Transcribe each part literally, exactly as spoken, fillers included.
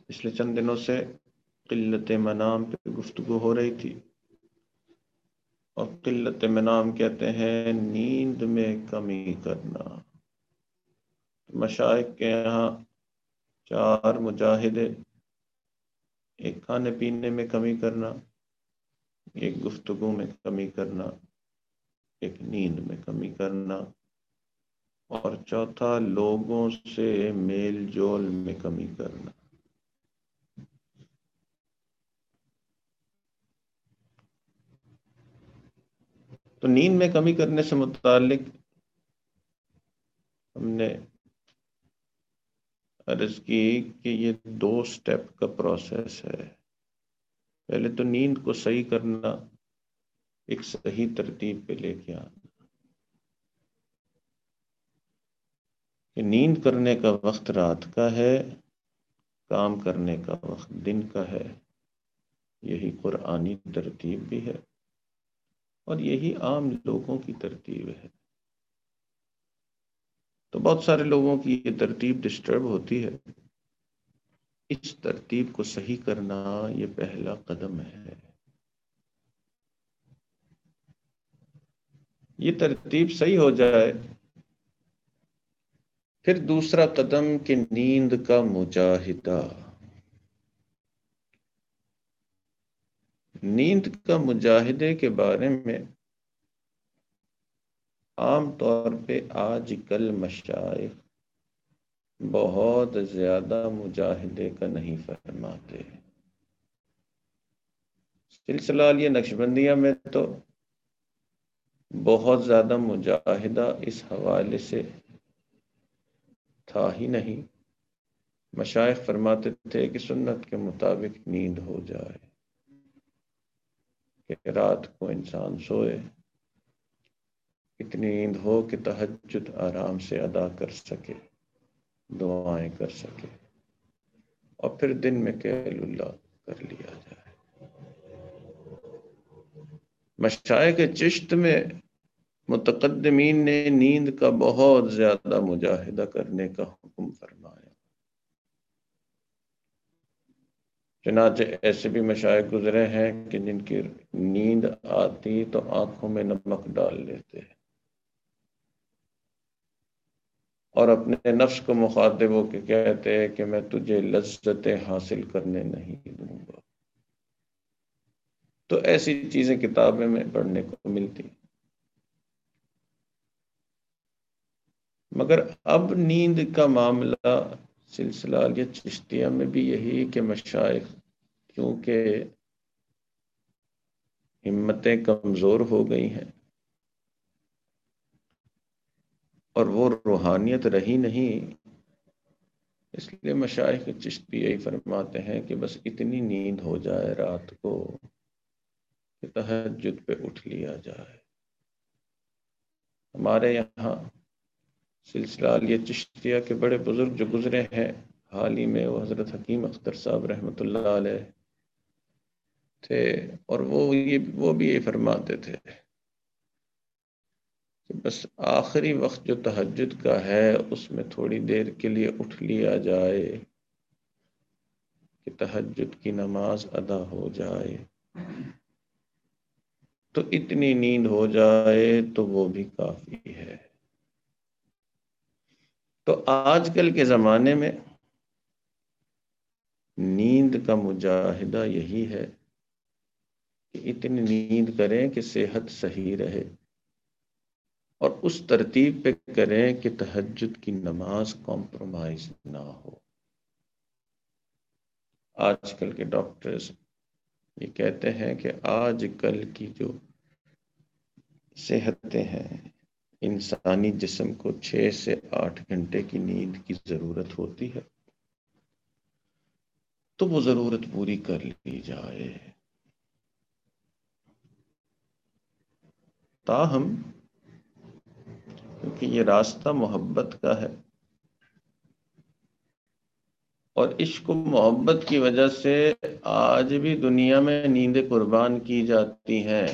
پچھلے چند دنوں سے قلت منام پہ گفتگو ہو رہی تھی، اور قلت منام کہتے ہیں نیند میں کمی کرنا۔ مشائخ کے یہاں چار مجاہدے: ایک کھانے پینے میں کمی کرنا، ایک گفتگو میں کمی کرنا، ایک نیند میں کمی کرنا، اور چوتھا لوگوں سے میل جول میں کمی کرنا۔ تو نیند میں کمی کرنے سے متعلق ہم نے عرض کی کہ یہ دو سٹیپ کا پروسیس ہے۔ پہلے تو نیند کو صحیح کرنا، ایک صحیح ترتیب پہ لے کے آنا کہ نیند کرنے کا وقت رات کا ہے، کام کرنے کا وقت دن کا ہے۔ یہی قرآنی ترتیب بھی ہے اور یہی عام لوگوں کی ترتیب ہے۔ تو بہت سارے لوگوں کی یہ ترتیب ڈسٹرب ہوتی ہے۔ اس ترتیب کو صحیح کرنا یہ پہلا قدم ہے۔ یہ ترتیب صحیح ہو جائے، پھر دوسرا قدم کہ نیند کا مجاہدہ۔ نیند کا مجاہدے کے بارے میں عام طور پہ آج کل مشائخ بہت زیادہ مجاہدے کا نہیں فرماتے۔ سلسلہ یہ نقشبندیہ میں تو بہت زیادہ مجاہدہ اس حوالے سے تھا ہی نہیں۔ مشائخ فرماتے تھے کہ سنت کے مطابق نیند ہو جائے، کہ رات کو انسان سوئے، اتنی نیند ہو کہ تہجد آرام سے ادا کر سکے، دعائیں کر سکے، اور پھر دن میں قیل اللہ کر لیا جائے۔ مشائخ چشت میں متقدمین نے نیند کا بہت زیادہ مجاہدہ کرنے کا حکم فرمایا۔ چنانچہ ایسے بھی مشائخ گزرے ہیں کہ جن کی نیند آتی تو آنکھوں میں نمک ڈال لیتے اور اپنے نفس کو مخاطب ہو کے کہتے ہیں کہ میں تجھے لذتیں حاصل کرنے نہیں دوں گا۔ تو ایسی چیزیں کتابیں میں پڑھنے کو ملتی، مگر اب نیند کا معاملہ سلسلہ یہ چشتیہ میں بھی یہی کہ مشائخ کیونکہ ہمتیں کمزور ہو گئی ہیں اور وہ روحانیت رہی نہیں، اس لیے مشائخ چشتی یہی فرماتے ہیں کہ بس اتنی نیند ہو جائے رات کو کہ تہجد پہ اٹھ لیا جائے۔ ہمارے یہاں سلسلہ یہ چشتیہ کے بڑے بزرگ جو گزرے ہیں حال ہی میں، وہ حضرت حکیم اختر صاحب رحمۃ اللہ علیہ تھے، اور وہ یہ وہ بھی یہ فرماتے تھے کہ بس آخری وقت جو تہجد کا ہے اس میں تھوڑی دیر کے لیے اٹھ لیا جائے کہ تہجد کی نماز ادا ہو جائے، تو اتنی نیند ہو جائے تو وہ بھی کافی ہے۔ تو آج کل کے زمانے میں نیند کا مجاہدہ یہی ہے کہ اتنی نیند کریں کہ صحت صحیح رہے، اور اس ترتیب پہ کریں کہ تہجد کی نماز کمپرومائز نہ ہو۔ آج کل کے ڈاکٹرز یہ کہتے ہیں کہ آج کل کی جو صحتیں ہیں، انسانی جسم کو چھ سے آٹھ گھنٹے کی نیند کی ضرورت ہوتی ہے، تو وہ ضرورت پوری کر لی جائے۔ تاہم کیونکہ یہ راستہ محبت کا ہے، اور عشق و محبت کی وجہ سے آج بھی دنیا میں نیندیں قربان کی جاتی ہیں۔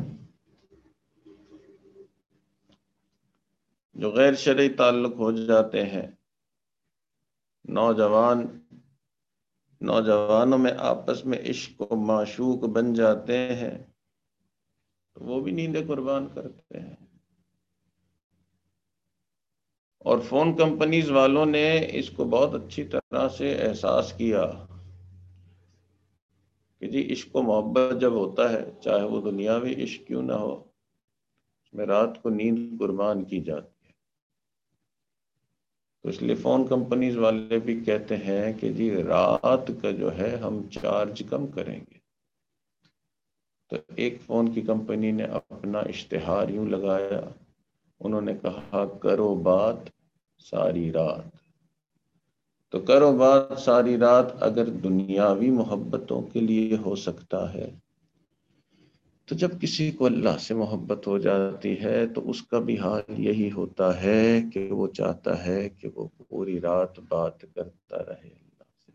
جو غیر شرعی تعلق ہو جاتے ہیں، نوجوان نوجوانوں میں آپس میں عشق و معشوق بن جاتے ہیں تو وہ بھی نیندیں قربان کرتے ہیں. اور فون کمپنیز والوں نے اس کو بہت اچھی طرح سے احساس کیا کہ جی عشق و محبت جب ہوتا ہے چاہے وہ دنیاوی عشق کیوں نہ ہو، اس میں رات کو نیند قربان کی جاتی ہے. تو اس لیے فون کمپنیز والے بھی کہتے ہیں کہ جی رات کا جو ہے ہم چارج کم کریں گے. تو ایک فون کی کمپنی نے اپنا اشتہار یوں لگایا، انہوں نے کہا کرو بات ساری رات. تو کرو بات ساری رات اگر دنیاوی محبتوں کے لیے ہو سکتا ہے تو جب کسی کو اللہ سے محبت ہو جاتی ہے تو اس کا بھی حال یہی ہوتا ہے کہ وہ چاہتا ہے کہ وہ پوری رات بات کرتا رہے اللہ سے.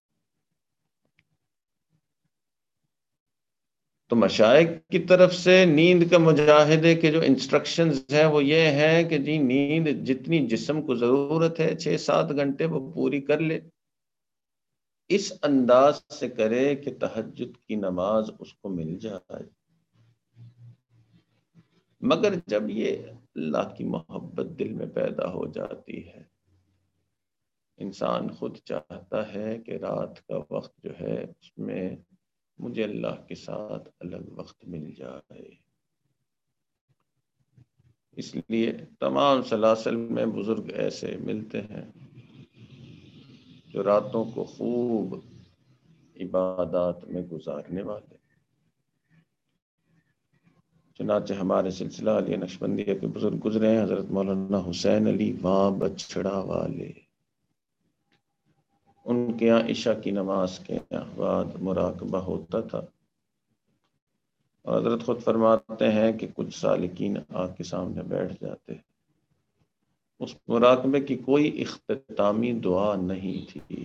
تو مشائخ کی طرف سے نیند کا مجاہدے کے جو انسٹرکشنز ہیں وہ یہ ہیں کہ جی نیند جتنی جسم کو ضرورت ہے چھ سات گھنٹے وہ پوری کر لے، اس انداز سے کرے کہ تہجد کی نماز اس کو مل جائے. مگر جب یہ اللہ کی محبت دل میں پیدا ہو جاتی ہے، انسان خود چاہتا ہے کہ رات کا وقت جو ہے اس میں مجھے اللہ کے ساتھ الگ وقت مل جائے. اس لیے تمام سلاسل میں بزرگ ایسے ملتے ہیں جو راتوں کو خوب عبادات میں گزارنے والے. چنانچہ ہمارے سلسلہ علی نقشبندیہ کے بزرگ گزرے ہیں، حضرت مولانا حسین علی ماں بچھڑا والے. ان کے یہاں عشاء کی نماز کے بعد مراقبہ ہوتا تھا، اور حضرت خود فرماتے ہیں کہ کچھ سالکین آگ کے سامنے بیٹھ جاتے. اس مراقبے کی کوئی اختتامی دعا نہیں تھی.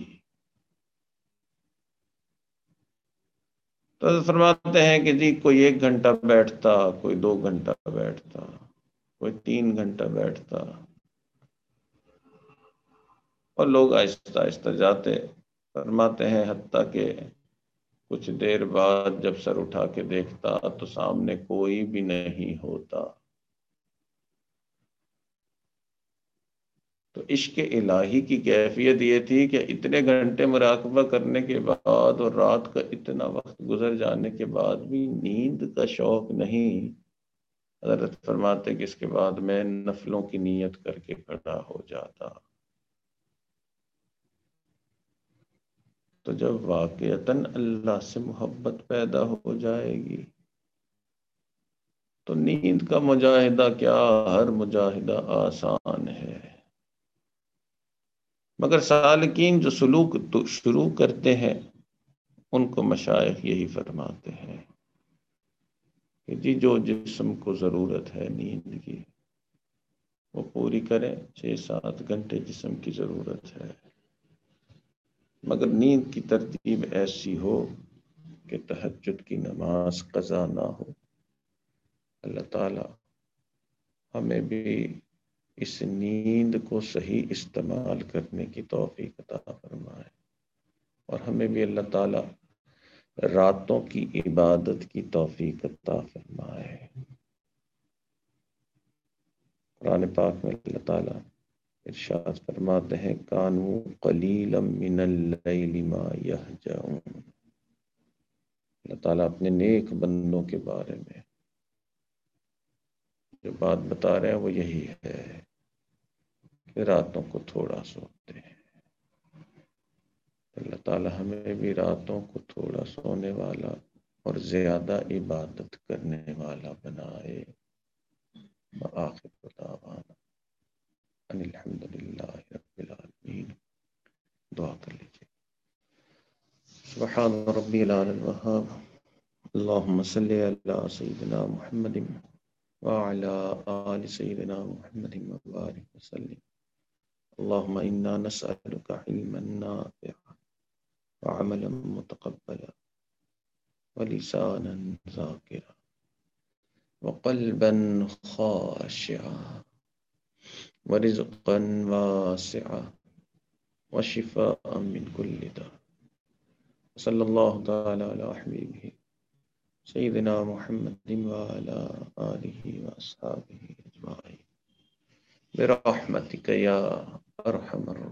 تو فرماتے ہیں کہ جی کوئی ایک گھنٹہ بیٹھتا، کوئی دو گھنٹہ بیٹھتا، کوئی تین گھنٹہ بیٹھتا، اور لوگ آہستہ آہستہ جاتے. فرماتے ہیں حتیٰ کہ کچھ دیر بعد جب سر اٹھا کے دیکھتا تو سامنے کوئی بھی نہیں ہوتا. تو عشق الہی کی کیفیت یہ تھی کہ اتنے گھنٹے مراقبہ کرنے کے بعد اور رات کا اتنا وقت گزر جانے کے بعد بھی نیند کا شوق نہیں. حضرت فرماتے کہ اس کے بعد میں نفلوں کی نیت کر کے کھڑا ہو جاتا. تو جب واقعتاً اللہ سے محبت پیدا ہو جائے گی تو نیند کا مجاہدہ کیا، ہر مجاہدہ آسان ہے. مگر سالکین جو سلوک شروع کرتے ہیں ان کو مشائخ یہی فرماتے ہیں کہ جی جو جسم کو ضرورت ہے نیند کی وہ پوری کریں. چھ سات گھنٹے جسم کی ضرورت ہے، مگر نیند کی ترتیب ایسی ہو کہ تہجد کی نماز قضا نہ ہو. اللہ تعالی ہمیں بھی اس نیند کو صحیح استعمال کرنے کی توفیق عطا فرمائے، اور ہمیں بھی اللہ تعالی راتوں کی عبادت کی توفیق عطا فرمائے. قرآن پاک میں اللہ تعالی ارشاد فرماتے ہیں کانوا قلیلا من اللیل ما یہجعون. اللہ تعالیٰ اپنے نیک بندوں کے بارے میں جو بات بتا رہے ہیں وہ یہی ہے کہ راتوں کو تھوڑا سوتے ہیں. اللہ تعالیٰ ہمیں بھی راتوں کو تھوڑا سونے والا اور زیادہ عبادت کرنے والا بنائے. وآخر دعوانا ان الحمد للہ رب العالمین. دعا کر لیجیے. سبحان ربی العلی الوہاب اللہم صلی علی سیدنا محمد وعلى آل سيدنا محمد وبارك وسلم. اللهم إنا نسألك علما نافعا وعملا متقبلا ولسانا ذاكرا وقلبا خاشعا ورزقا واسعا وشفاء من كل داء صلی اللہ تعالی علی حبیبہ سیدنا محمد وعلی آلہ واصحابہ اجمعین برحمتک یا ارحم الراحمین.